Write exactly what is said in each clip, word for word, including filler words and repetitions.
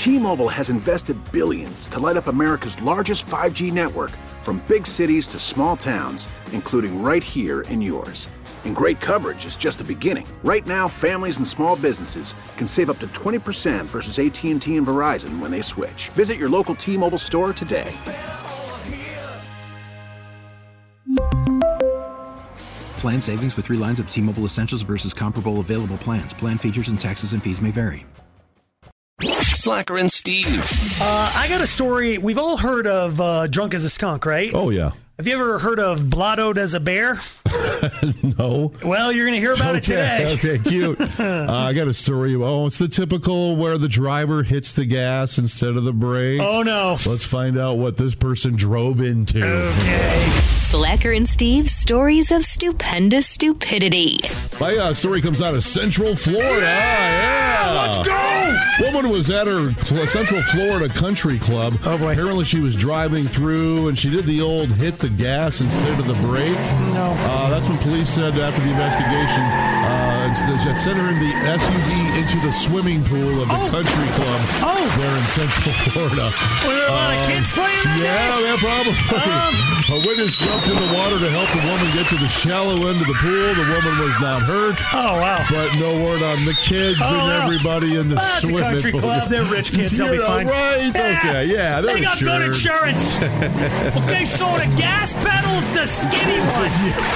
T-Mobile has invested billions to light up America's largest five G network, from big cities to small towns, including right here in yours. And great coverage is just the beginning. Right now, families and small businesses can save up to twenty percent versus A T and T and Verizon when they switch. Visit your local T-Mobile store today. Plan savings with three lines of T-Mobile Essentials versus comparable available plans. Plan features and taxes and fees may vary. Slacker and Steve. Uh, I got a story. We've all heard of uh, Drunk as a Skunk, right? Oh, yeah. Have you ever heard of Blottoed as a Bear? No. Well, you're going to hear about okay, it today. Okay, cute. uh, I got a story. Oh, it's the typical where the driver hits the gas instead of the brake. Oh, no. Let's find out what this person drove into. Okay. Slacker and Steve, stories of stupendous stupidity. My uh, story comes out of Central Florida. Yeah, yeah. Let's go! Woman was at her Central Florida country club. Oh, boy. Apparently she was driving through, and she did the old hit the gas instead of the brake. No. Uh, that's when police said after the investigation, uh, that sent her in the S U V into the swimming pool of the oh. country club oh. there in Central Florida. Were there a lot um, of kids playing that Yeah, day? yeah, probably. Um, a witness jumped in the water to help the woman get to the shallow end of the pool. The woman was not hurt. Oh, wow. But no word on the kids oh, and wow. everybody in the well, swimming pool. That's a country pool. club. They're rich kids. They'll yeah, be fine. Right? Yeah. Okay, yeah. They got insured. good insurance. Okay, so the gas pedal's the skinny one.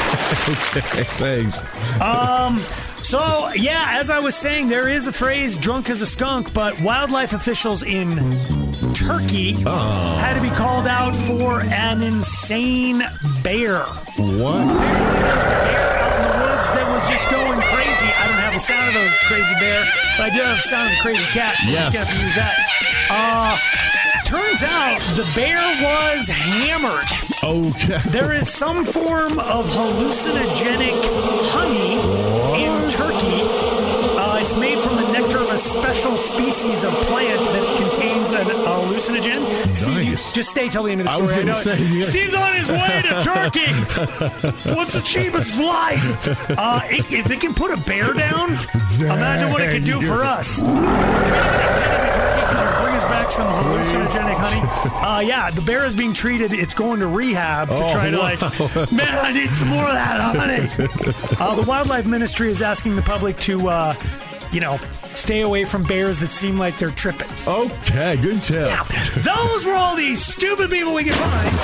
Okay, thanks. Um... So, yeah, as I was saying, there is a phrase, drunk as a skunk, but wildlife officials in Turkey oh. had to be called out for an insane bear. What? Apparently there was a bear out in the woods that was just going crazy. I don't have the sound of a crazy bear, but I do have the sound of a crazy cat, so yes. we're just going to have to use that. Uh... Turns out the bear was hammered. Okay. There is some form of hallucinogenic honey in Turkey. Uh, it's made from the nectar of a special species of plant that contains an hallucinogen. Nice. Steve, you, just stay till the end of the story. I was going to say, yeah. Steve's on his way to Turkey. What's the cheapest flight? Uh, it, if it can put a bear down, imagine what it can do for us. It's headed to Turkey because you're bringing us back some hallucinogenic honey. Uh, yeah, the bear is being treated. It's going to rehab to oh, try to wow. like, man, I need some more of that honey. Uh, the Wildlife Ministry is asking the public to, uh, you know, stay away from bears that seem like they're tripping. Okay, good tip. Yeah. Those were all these stupid people we could find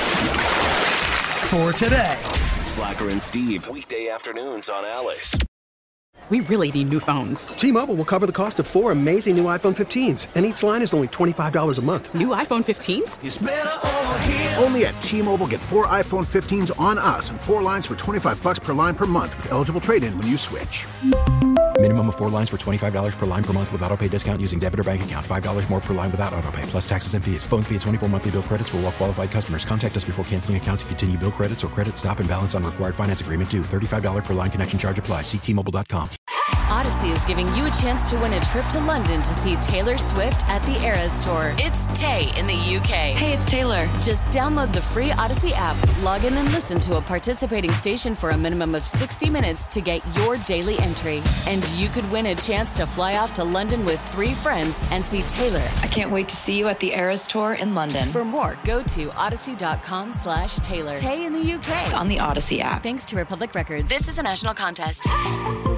for today. Slacker and Steve, weekday afternoons on Alice. We really need new phones. T-Mobile will cover the cost of four amazing new iPhone fifteens, and each line is only twenty-five dollars a month. New iPhone fifteens? It's better over here. Only at T-Mobile, get four iPhone fifteens on us and four lines for twenty-five bucks per line per month with eligible trade-in when you switch. Minimum of four lines for twenty-five dollars per line per month with autopay discount using debit or bank account. five dollars more per line without autopay, plus taxes and fees. Phone fee at twenty-four monthly bill credits for well-qualified customers. Contact us before canceling account to continue bill credits or credit stop and balance on required finance agreement due. thirty-five dollars per line connection charge applies. See T Mobile dot com. Odyssey is giving you a chance to win a trip to London to see Taylor Swift at the Eras Tour. It's Tay in the U K. Hey, it's Taylor. Just download the free Odyssey app, log in and listen to a participating station for a minimum of sixty minutes to get your daily entry. And you could win a chance to fly off to London with three friends and see Taylor. I can't wait to see you at the Eras Tour in London. For more, go to odyssey.com slash Taylor. Tay in the U K. It's on the Odyssey app. Thanks to Republic Records. This is a national contest.